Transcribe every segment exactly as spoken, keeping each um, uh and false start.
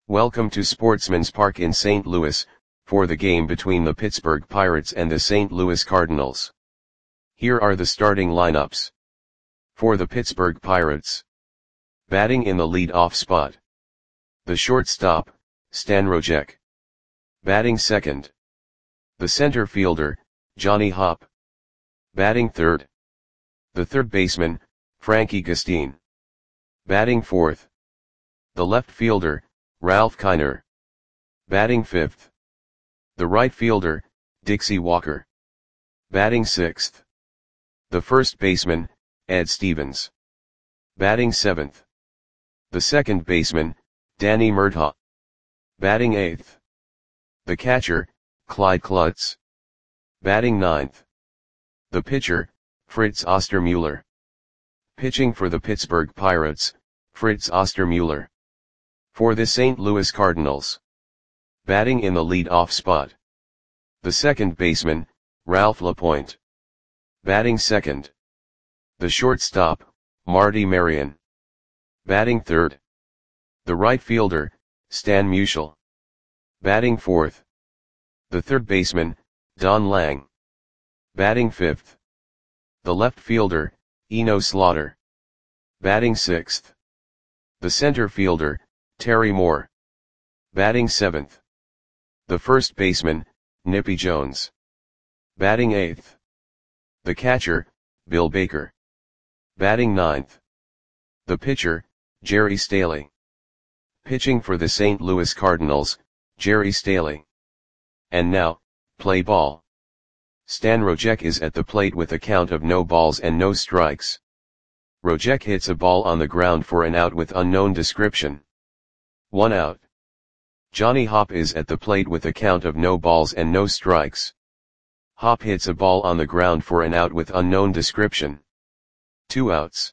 Welcome to Sportsman's Park in Saint Louis, for the game between the Pittsburgh Pirates and the Saint Louis Cardinals. Here are the starting lineups. For the Pittsburgh Pirates. Batting in the lead-off spot. The shortstop, Stan Rojek. Batting second. The center fielder, Johnny Hopp. Batting third. The third baseman, Frankie Gustin. Batting fourth. The left fielder, Ralph Kiner. Batting fifth. The right fielder, Dixie Walker. Batting sixth. The first baseman, Ed Stevens. Batting seventh. The second baseman, Danny Murtaugh. Batting eighth. The catcher, Clyde Klutz. Batting ninth. The pitcher, Fritz Ostermuller. Pitching for the Pittsburgh Pirates, Fritz Ostermuller. For the Saint Louis Cardinals. Batting in the lead-off spot. The second baseman, Ralph LaPointe. Batting second. The shortstop, Marty Marion. Batting third. The right fielder, Stan Musial. Batting fourth. The third baseman, Don Lang. Batting fifth. The left fielder, Eno Slaughter. Batting sixth. The center fielder, Terry Moore. Batting seventh. The first baseman, Nippy Jones. Batting eighth. The catcher, Bill Baker. Batting ninth. The pitcher, Jerry Staley. Pitching for the Saint Louis Cardinals, Jerry Staley. And now, play ball. Stan Rojek is at the plate with a count of no balls and no strikes. Rojek hits a ball on the ground for an out with unknown description. One out. Johnny Hopp is at the plate with a count of no balls and no strikes. Hopp hits a ball on the ground for an out with unknown description. Two outs.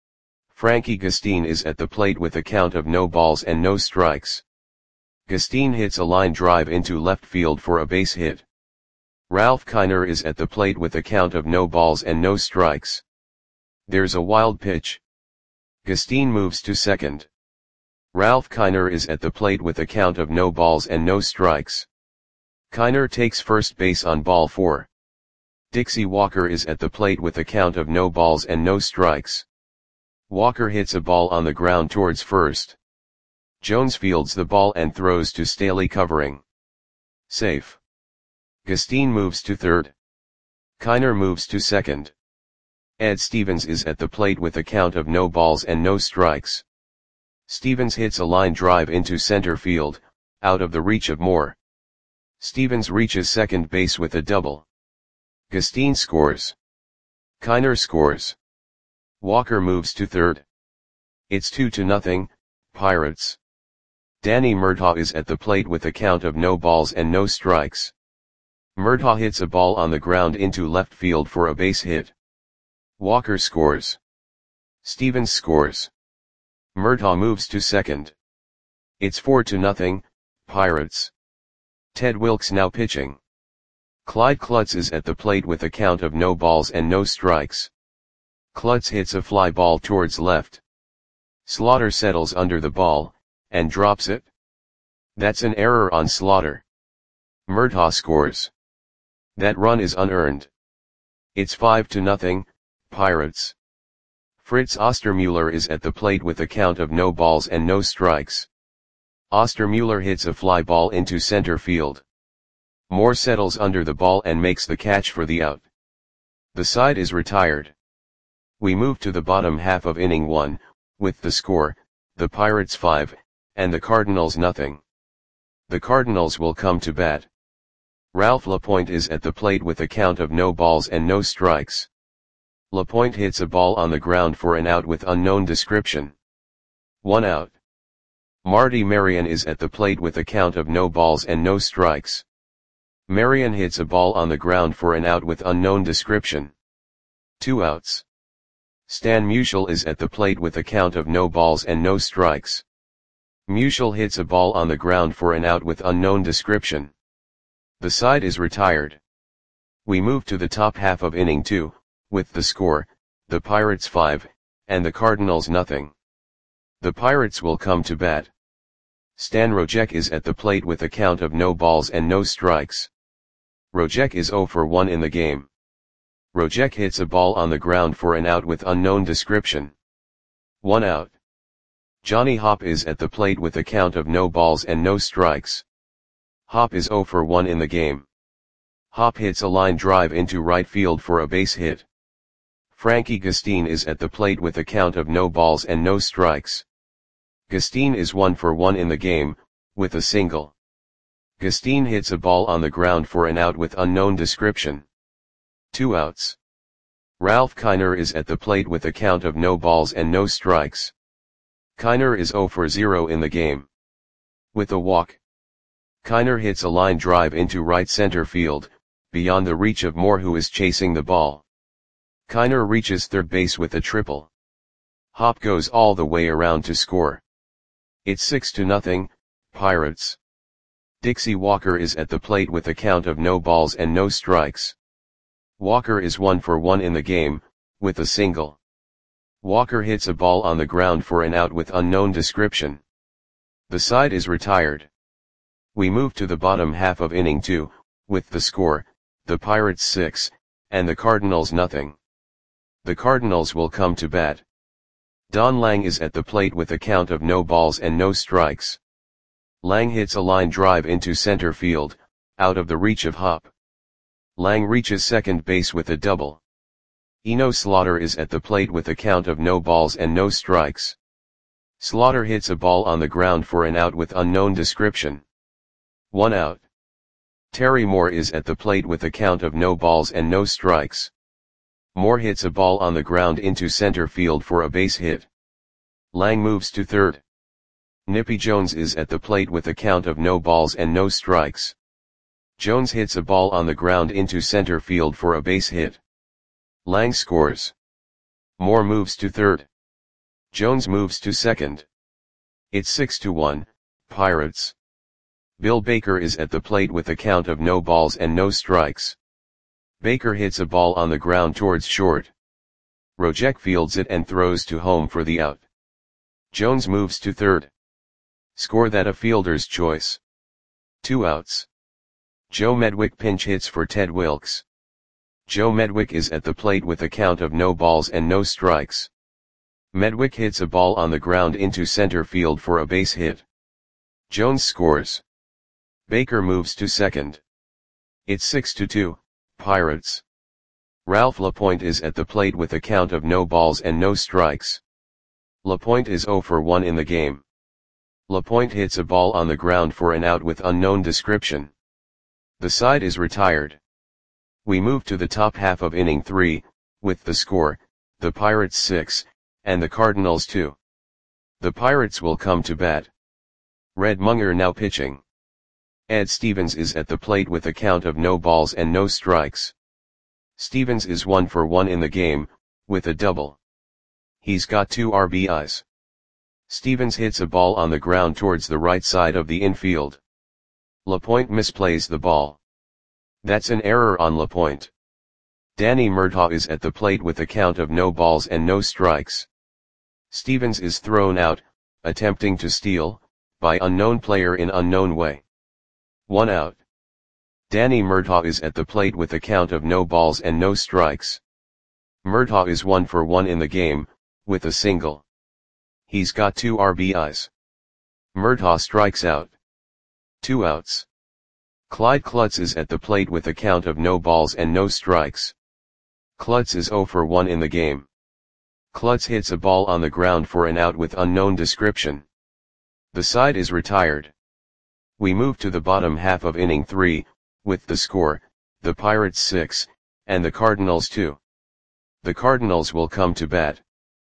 Frankie Gustin is at the plate with a count of no balls and no strikes. Gustin hits a line drive into left field for a base hit. Ralph Kiner is at the plate with a count of no balls and no strikes. There's a wild pitch. Gustin moves to second. Ralph Kiner is at the plate with a count of no balls and no strikes. Kiner takes first base on ball four. Dixie Walker is at the plate with a count of no balls and no strikes. Walker hits a ball on the ground towards first. Jones fields the ball and throws to Staley covering. Safe. Gustin moves to third. Kiner moves to second. Ed Stevens is at the plate with a count of no balls and no strikes. Stevens hits a line drive into center field, out of the reach of Moore. Stevens reaches second base with a double. Gustin scores. Kiner scores. Walker moves to third. It's two to nothing, Pirates. Danny Murtaugh is at the plate with a count of no balls and no strikes. Murtaugh hits a ball on the ground into left field for a base hit. Walker scores. Stevens scores. Murtaugh moves to second. It's four to nothing, Pirates. Ted Wilkes now pitching. Clyde Klutz is at the plate with a count of no balls and no strikes. Klutz hits a fly ball towards left. Slaughter settles under the ball, and drops it. That's an error on Slaughter. Murtaugh scores. That run is unearned. It's five to nothing, Pirates. Fritz Ostermuller is at the plate with a count of no balls and no strikes. Ostermuller hits a fly ball into center field. Moore settles under the ball and makes the catch for the out. The side is retired. We move to the bottom half of inning one, with the score, the Pirates five, and the Cardinals nothing. The Cardinals will come to bat. Ralph LaPointe is at the plate with a count of no balls and no strikes. LaPointe hits a ball on the ground for an out with unknown description. One out. Marty Marion is at the plate with a count of no balls and no strikes. Marion hits a ball on the ground for an out with unknown description. Two outs. Stan Musial is at the plate with a count of no balls and no strikes. Musial hits a ball on the ground for an out with unknown description. The side is retired. We move to the top half of inning two, with the score, the Pirates five, and the Cardinals nothing. The Pirates will come to bat. Stan Rojek is at the plate with a count of no balls and no strikes. Rojek is zero for one in the game. Rojek hits a ball on the ground for an out with unknown description. One out. Johnny Hop is at the plate with a count of no balls and no strikes. Hop is zero for one in the game. Hop hits a line drive into right field for a base hit. Frankie Gustin is at the plate with a count of no balls and no strikes. Gustin is one for one in the game, with a single. Gustin hits a ball on the ground for an out with unknown description. Two outs. Ralph Kiner is at the plate with a count of no balls and no strikes. Kiner is zero for zero in the game. With a walk. Kiner hits a line drive into right center field, beyond the reach of Moore, who is chasing the ball. Kiner reaches third base with a triple. Hop goes all the way around to score. It's six to nothing, Pirates. Dixie Walker is at the plate with a count of no balls and no strikes. Walker is one for one in the game, with a single. Walker hits a ball on the ground for an out with unknown description. The side is retired. We move to the bottom half of inning two, with the score, the Pirates six, and the Cardinals nothing. The Cardinals will come to bat. Don Lang is at the plate with a count of no balls and no strikes. Lang hits a line drive into center field, out of the reach of Hop. Lang reaches second base with a double. Eno Slaughter is at the plate with a count of no balls and no strikes. Slaughter hits a ball on the ground for an out with unknown description. One out. Terry Moore is at the plate with a count of no balls and no strikes. Moore hits a ball on the ground into center field for a base hit. Lang moves to third. Nippy Jones is at the plate with a count of no balls and no strikes. Jones hits a ball on the ground into center field for a base hit. Lang scores. Moore moves to third. Jones moves to second. It's six to one, Pirates. Bill Baker is at the plate with a count of no balls and no strikes. Baker hits a ball on the ground towards short. Rojek fields it and throws to home for the out. Jones moves to third. Score that a fielder's choice. Two outs. Joe Medwick pinch hits for Ted Wilkes. Joe Medwick is at the plate with a count of no balls and no strikes. Medwick hits a ball on the ground into center field for a base hit. Jones scores. Baker moves to second. It's six to two, Pirates. Ralph LaPointe is at the plate with a count of no balls and no strikes. LaPointe is zero for one in the game. LaPointe hits a ball on the ground for an out with unknown description. The side is retired. We move to the top half of inning three, with the score, the Pirates six, and the Cardinals two. The Pirates will come to bat. Red Munger now pitching. Ed Stevens is at the plate with a count of no balls and no strikes. Stevens is one for one in the game, with a double. He's got two R B Is. Stevens hits a ball on the ground towards the right side of the infield. LaPointe misplays the ball. That's an error on LaPointe. Danny Murtaugh is at the plate with a count of no balls and no strikes. Stevens is thrown out, attempting to steal, by unknown player in unknown way. One out. Danny Murtaugh is at the plate with a count of no balls and no strikes. Murtaugh is one for one in the game, with a single. He's got two R B Is. Murtaugh strikes out. Two outs. Clyde Klutz is at the plate with a count of no balls and no strikes. Klutz is zero for one in the game. Klutz hits a ball on the ground for an out with unknown description. The side is retired. We move to the bottom half of inning three, with the score, the Pirates six, and the Cardinals two. The Cardinals will come to bat.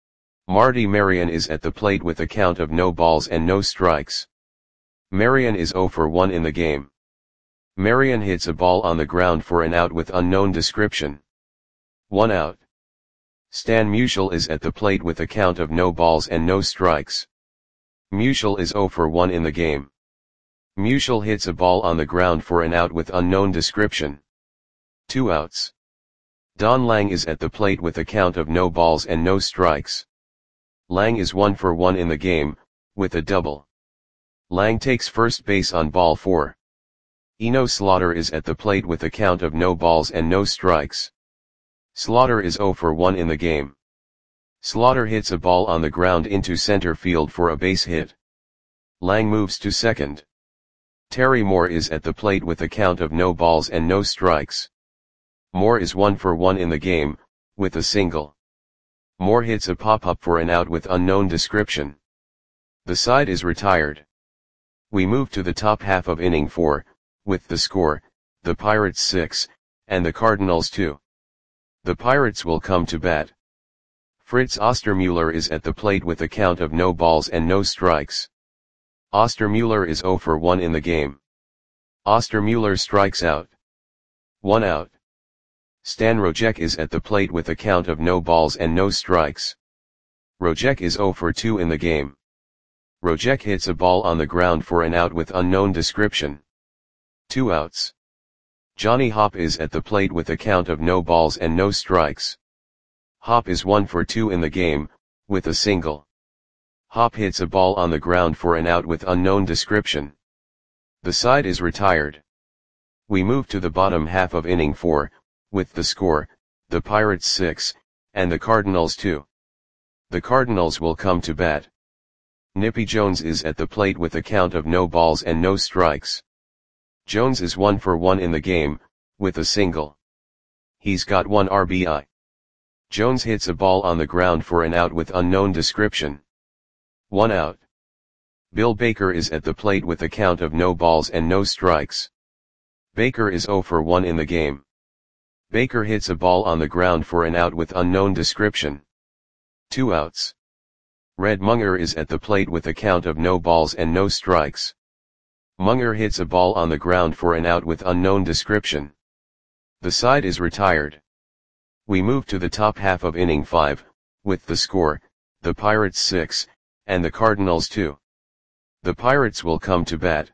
Marty Marion is at the plate with a count of no balls and no strikes. Marion is zero for one in the game. Marion hits a ball on the ground for an out with unknown description. One out. Stan Musial is at the plate with a count of no balls and no strikes. Musial is zero for one in the game. Musial hits a ball on the ground for an out with unknown description. Two outs. Don Lang is at the plate with a count of no balls and no strikes. Lang is one for one in the game, with a double. Lang takes first base on ball four. Eno Slaughter is at the plate with a count of no balls and no strikes. Slaughter is zero for one in the game. Slaughter hits a ball on the ground into center field for a base hit. Lang moves to second. Terry Moore is at the plate with a count of no balls and no strikes. Moore is one for one in the game, with a single. Moore hits a pop-up for an out with unknown description. The side is retired. We move to the top half of inning four, with the score, the Pirates six, and the Cardinals two. The Pirates will come to bat. Fritz Ostermuller is at the plate with a count of no balls and no strikes. Ostermuller is zero for one in the game. Ostermuller strikes out. One out. Stan Rojek is at the plate with a count of no balls and no strikes. Rojek is zero for two in the game. Rojek hits a ball on the ground for an out with unknown description. Two outs. Johnny Hopp is at the plate with a count of no balls and no strikes. Hopp is one for two in the game, with a single. Hopp hits a ball on the ground for an out with unknown description. The side is retired. We move to the bottom half of inning four, with the score, the Pirates six, and the Cardinals two. The Cardinals will come to bat. Nippy Jones is at the plate with a count of no balls and no strikes. Jones is one for one in the game, with a single. He's got one R B I. Jones hits a ball on the ground for an out with unknown description. One out. Bill Baker is at the plate with a count of no balls and no strikes. Baker is zero for one in the game. Baker hits a ball on the ground for an out with unknown description. Two outs. Red Munger is at the plate with a count of no balls and no strikes. Munger hits a ball on the ground for an out with unknown description. The side is retired. We move to the top half of inning five, with the score, the Pirates six, and the Cardinals two. The Pirates will come to bat.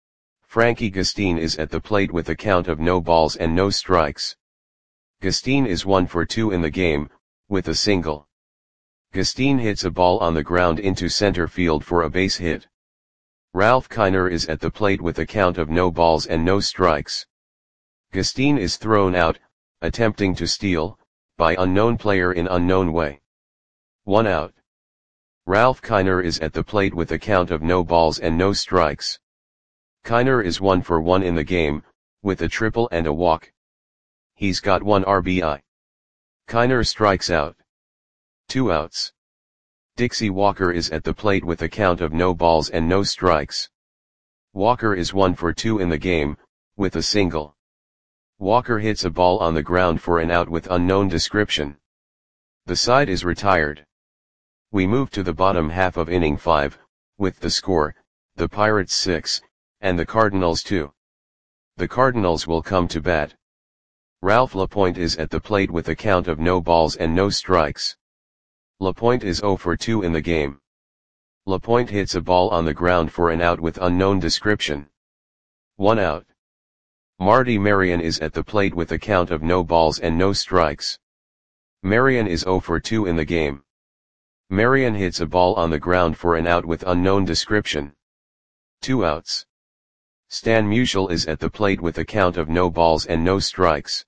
Frankie Gustine is at the plate with a count of no balls and no strikes. Gustine is one for two in the game, with a single. Gustine hits a ball on the ground into center field for a base hit. Ralph Kiner is at the plate with a count of no balls and no strikes. Gustine is thrown out, attempting to steal, by unknown player in unknown way. One out. Ralph Kiner is at the plate with a count of no balls and no strikes. Kiner is one for one in the game, with a triple and a walk. He's got one R B I. Kiner strikes out. Two outs. Dixie Walker is at the plate with a count of no balls and no strikes. Walker is one for two in the game, with a single. Walker hits a ball on the ground for an out with unknown description. The side is retired. We move to the bottom half of inning five, with the score, the Pirates six, and the Cardinals two. The Cardinals will come to bat. Ralph Lapointe is at the plate with a count of no balls and no strikes. Lapointe is zero for two in the game. Lapointe hits a ball on the ground for an out with unknown description. One out. Marty Marion is at the plate with a count of no balls and no strikes. Marion is zero for two in the game. Marion hits a ball on the ground for an out with unknown description. Two outs. Stan Musial is at the plate with a count of no balls and no strikes.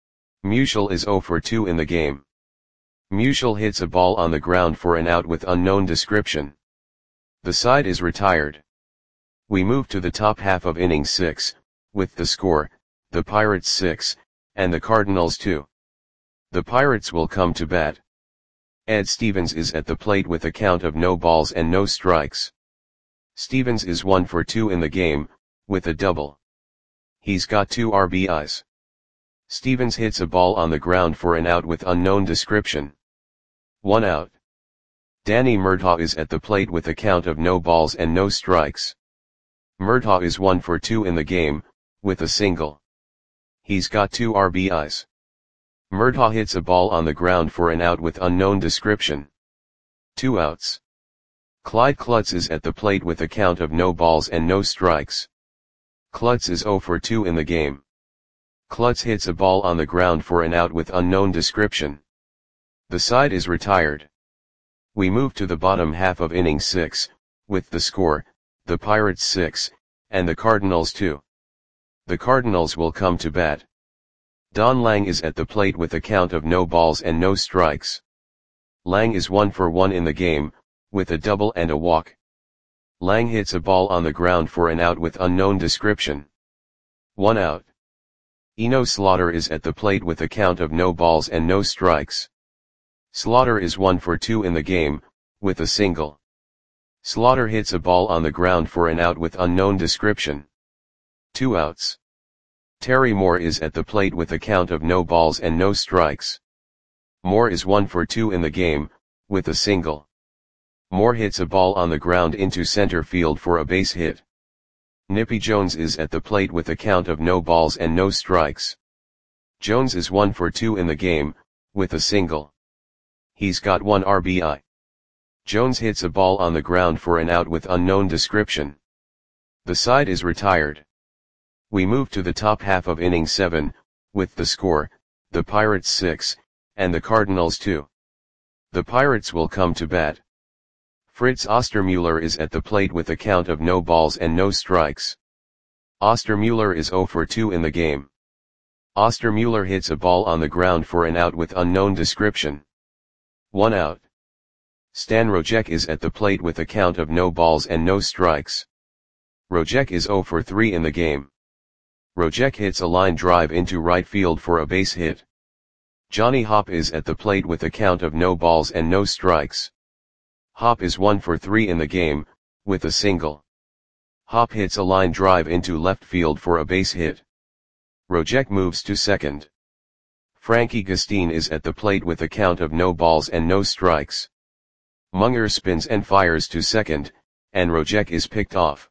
Musial is zero for two in the game. Musial hits a ball on the ground for an out with unknown description. The side is retired. We move to the top half of inning six, with the score, the Pirates six, and the Cardinals two. The Pirates will come to bat. Ed Stevens is at the plate with a count of no balls and no strikes. Stevens is one for two in the game, with a double. He's got two R B Is. Stevens hits a ball on the ground for an out with unknown description. One out. Danny Murtaugh is at the plate with a count of no balls and no strikes. Murtaugh is one for two in the game, with a single. He's got two R B Is. Murtaugh hits a ball on the ground for an out with unknown description. Two outs. Clyde Klutz is at the plate with a count of no balls and no strikes. Klutz is zero for two in the game. Klutz hits a ball on the ground for an out with unknown description. The side is retired. We move to the bottom half of inning six, with the score, the Pirates six, and the Cardinals two. The Cardinals will come to bat. Don Lang is at the plate with a count of no balls and no strikes. Lang is one for one in the game, with a double and a walk. Lang hits a ball on the ground for an out with unknown description. One out. Eno Slaughter is at the plate with a count of no balls and no strikes. Slaughter is one for two in the game, with a single. Slaughter hits a ball on the ground for an out with unknown description. Two outs. Terry Moore is at the plate with a count of no balls and no strikes. Moore is one for two in the game, with a single. Moore hits a ball on the ground into center field for a base hit. Nippy Jones is at the plate with a count of no balls and no strikes. Jones is one for two in the game, with a single. He's got one R B I. Jones hits a ball on the ground for an out with unknown description. The side is retired. We move to the top half of inning seven, with the score, the Pirates six, and the Cardinals two. The Pirates will come to bat. Fritz Ostermuller is at the plate with a count of no balls and no strikes. Ostermuller is zero for two in the game. Ostermuller hits a ball on the ground for an out with unknown description. One out. Stan Rojek is at the plate with a count of no balls and no strikes. Rojek is zero for three in the game. Rojek hits a line drive into right field for a base hit. Johnny Hopp is at the plate with a count of no balls and no strikes. Hopp is one for three in the game, with a single. Hopp hits a line drive into left field for a base hit. Rojek moves to second. Frankie Gustine is at the plate with a count of no balls and no strikes. Munger spins and fires to second, and Rojek is picked off.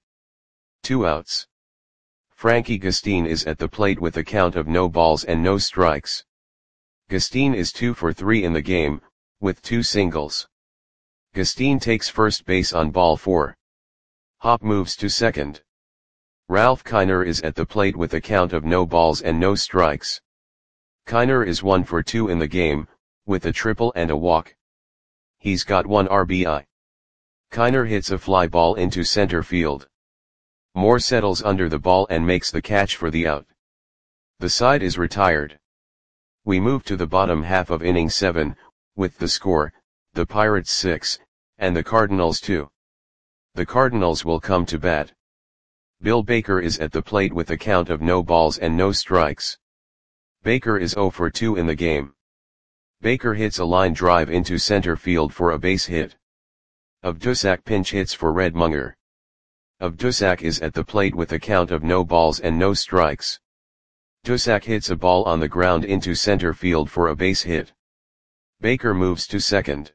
Two outs. Frankie Gustine is at the plate with a count of no balls and no strikes. Gustine is two for three in the game, with two singles. Gustine takes first base on ball four. Hopp moves to second. Ralph Kiner is at the plate with a count of no balls and no strikes. Kiner is one for two in the game, with a triple and a walk. He's got one R B I. Kiner hits a fly ball into center field. Moore settles under the ball and makes the catch for the out. The side is retired. We move to the bottom half of inning seven, with the score, the Pirates six, and the Cardinals two. The Cardinals will come to bat. Bill Baker is at the plate with a count of no balls and no strikes. Baker is zero for two in the game. Baker hits a line drive into center field for a base hit. Avdusak pinch hits for Red Munger. Avdusak is at the plate with a count of no balls and no strikes. Dusak hits a ball on the ground into center field for a base hit. Baker moves to second.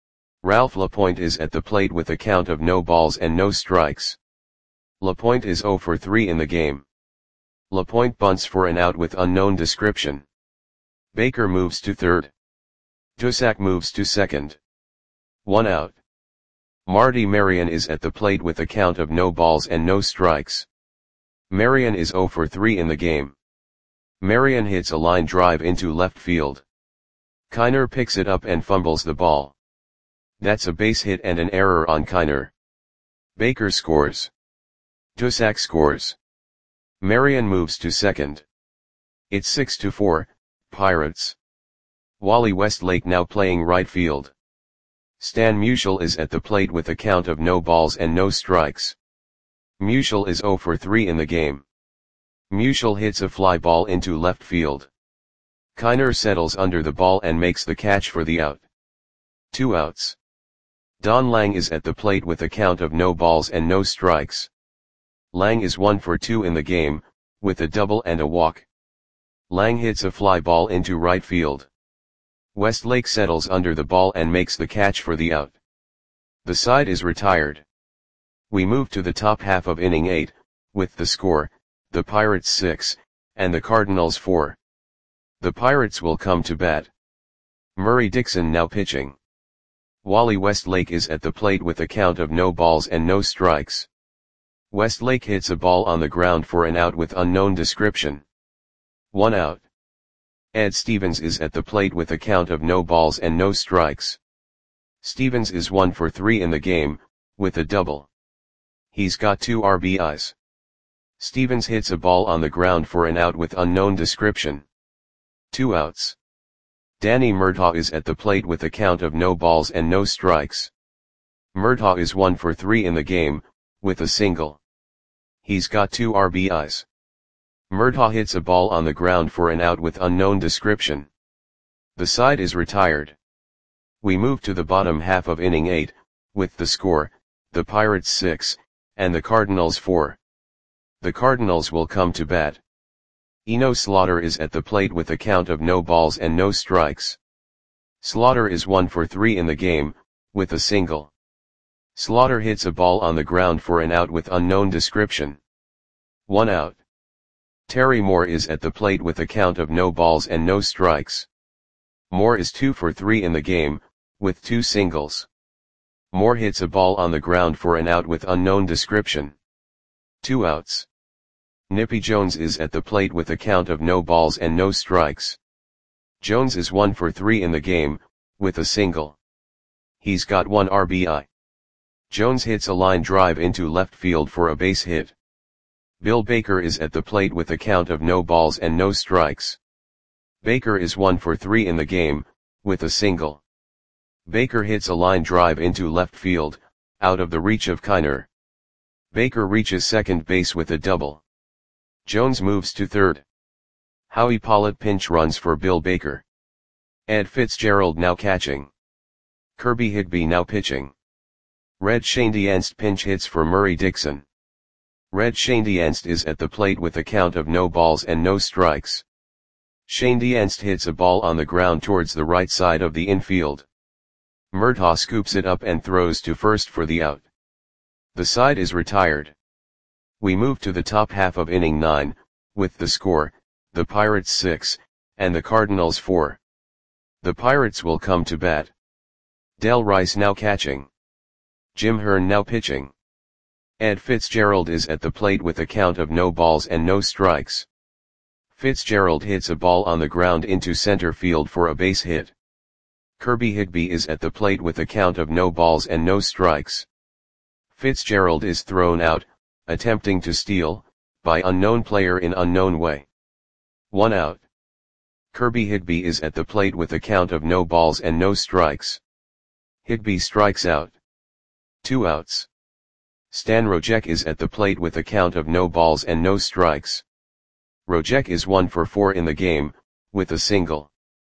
Ralph Lapointe is at the plate with a count of no balls and no strikes. Lapointe is zero for three in the game. Lapointe bunts for an out with unknown description. Baker moves to third. Dusak moves to second. One out. Marty Marion is at the plate with a count of no balls and no strikes. Marion is zero for three in the game. Marion hits a line drive into left field. Kiner picks it up and fumbles the ball. That's a base hit and an error on Kiner. Baker scores. Dusak scores. Marion moves to second. It's six to four, Pirates. Wally Westlake now playing right field. Stan Musial is at the plate with a count of no balls and no strikes. Musial is zero for three in the game. Musial hits a fly ball into left field. Kiner settles under the ball and makes the catch for the out. Two outs. Don Lang is at the plate with a count of no balls and no strikes. Lang is one for two in the game, with a double and a walk. Lang hits a fly ball into right field. Westlake settles under the ball and makes the catch for the out. The side is retired. We move to the top half of inning eight, with the score, the Pirates six, and the Cardinals four. The Pirates will come to bat. Murray Dixon now pitching. Wally Westlake is at the plate with a count of no balls and no strikes. Westlake hits a ball on the ground for an out with unknown description. One out. Ed Stevens is at the plate with a count of no balls and no strikes. Stevens is one for three in the game, with a double. He's got two R B Is. Stevens hits a ball on the ground for an out with unknown description. Two outs. Danny Murtaugh is at the plate with a count of no balls and no strikes. Murtaugh is one for three in the game, with a single. He's got two R B Is. Murtaugh hits a ball on the ground for an out with unknown description. The side is retired. We move to the bottom half of inning eight, with the score, the Pirates six, and the Cardinals four. The Cardinals will come to bat. Eno Slaughter is at the plate with a count of no balls and no strikes. Slaughter is one for three in the game, with a single. Slaughter hits a ball on the ground for an out with unknown description. One out. Terry Moore is at the plate with a count of no balls and no strikes. Moore is two for three in the game, with two singles. Moore hits a ball on the ground for an out with unknown description. Two outs. Nippy Jones is at the plate with a count of no balls and no strikes. Jones is one for three in the game, with a single. He's got one R B I. Jones hits a line drive into left field for a base hit. Bill Baker is at the plate with a count of no balls and no strikes. Baker is one for three in the game, with a single. Baker hits a line drive into left field, out of the reach of Kiner. Baker reaches second base with a double. Jones moves to third. Howie Pollitt pinch runs for Bill Baker. Ed Fitzgerald now catching. Kirby Higby now pitching. Red Schoendienst pinch hits for Murray Dixon. Red Schoendienst is at the plate with a count of no balls and no strikes. Schoendienst hits a ball on the ground towards the right side of the infield. Murtaugh scoops it up and throws to first for the out. The side is retired. We move to the top half of inning nine, with the score, the Pirates six, and the Cardinals four. The Pirates will come to bat. Del Rice now catching. Jim Hearn now pitching. Ed Fitzgerald is at the plate with a count of no balls and no strikes. Fitzgerald hits a ball on the ground into center field for a base hit. Kirby Higby is at the plate with a count of no balls and no strikes. Fitzgerald is thrown out, attempting to steal, by unknown player in unknown way. One out. Kirby Higby is at the plate with a count of no balls and no strikes. Higby strikes out. Two outs. Stan Rojek is at the plate with a count of no balls and no strikes. Rojek is one for four in the game, with a single.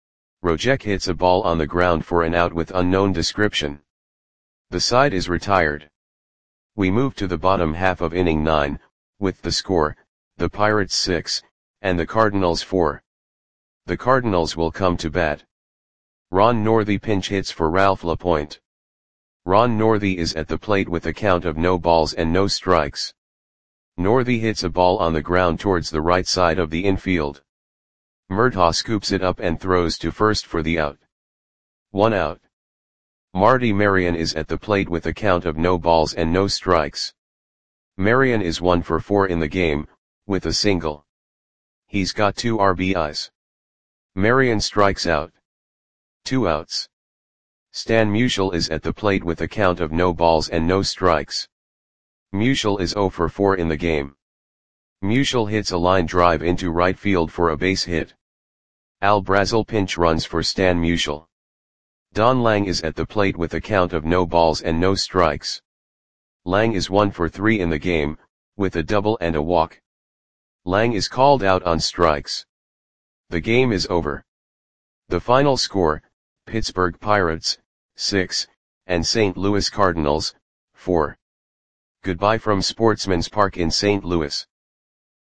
Rojek hits a ball on the ground for an out with unknown description. The side is retired. We move to the bottom half of inning nine, with the score, the Pirates six, and the Cardinals four. The Cardinals will come to bat. Ron Northey pinch hits for Ralph LaPointe. Ron Northey is at the plate with a count of no balls and no strikes. Northey hits a ball on the ground towards the right side of the infield. Murtaugh scoops it up and throws to first for the out. One out. Marty Marion is at the plate with a count of no balls and no strikes. Marion is one for four in the game, with a single. He's got two R B Is. Marion strikes out. Two outs. Stan Musial is at the plate with a count of no balls and no strikes. Musial is zero for four in the game. Musial hits a line drive into right field for a base hit. Al Brazel pinch runs for Stan Musial. Don Lang is at the plate with a count of no balls and no strikes. Lang is one for three in the game, with a double and a walk. Lang is called out on strikes. The game is over. The final score, Pittsburgh Pirates, six, and Saint Louis Cardinals, four. Goodbye from Sportsman's Park in Saint Louis.